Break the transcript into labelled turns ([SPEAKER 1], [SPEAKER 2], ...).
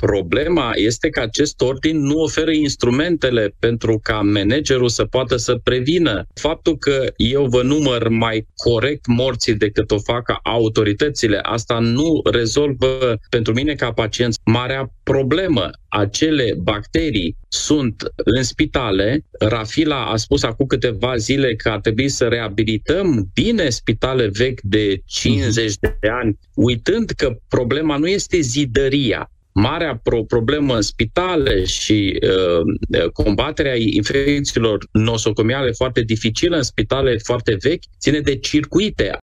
[SPEAKER 1] Problema este că acest ordin nu oferă instrumentele pentru ca managerul să poată să prevină. Faptul că eu vă număr mai corect morții decât o fac autoritățile, asta nu rezolvă pentru mine ca pacient marea problemă. Acele bacterii sunt în spitale. Rafila a spus acum câteva zile că ar trebui să reabilităm bine spitale vechi de 50 de ani, uitând că problema nu este zidăria. Marea problemă în spitale și combaterea infecțiilor nosocomiale foarte dificilă în spitale foarte vechi ține de circuite.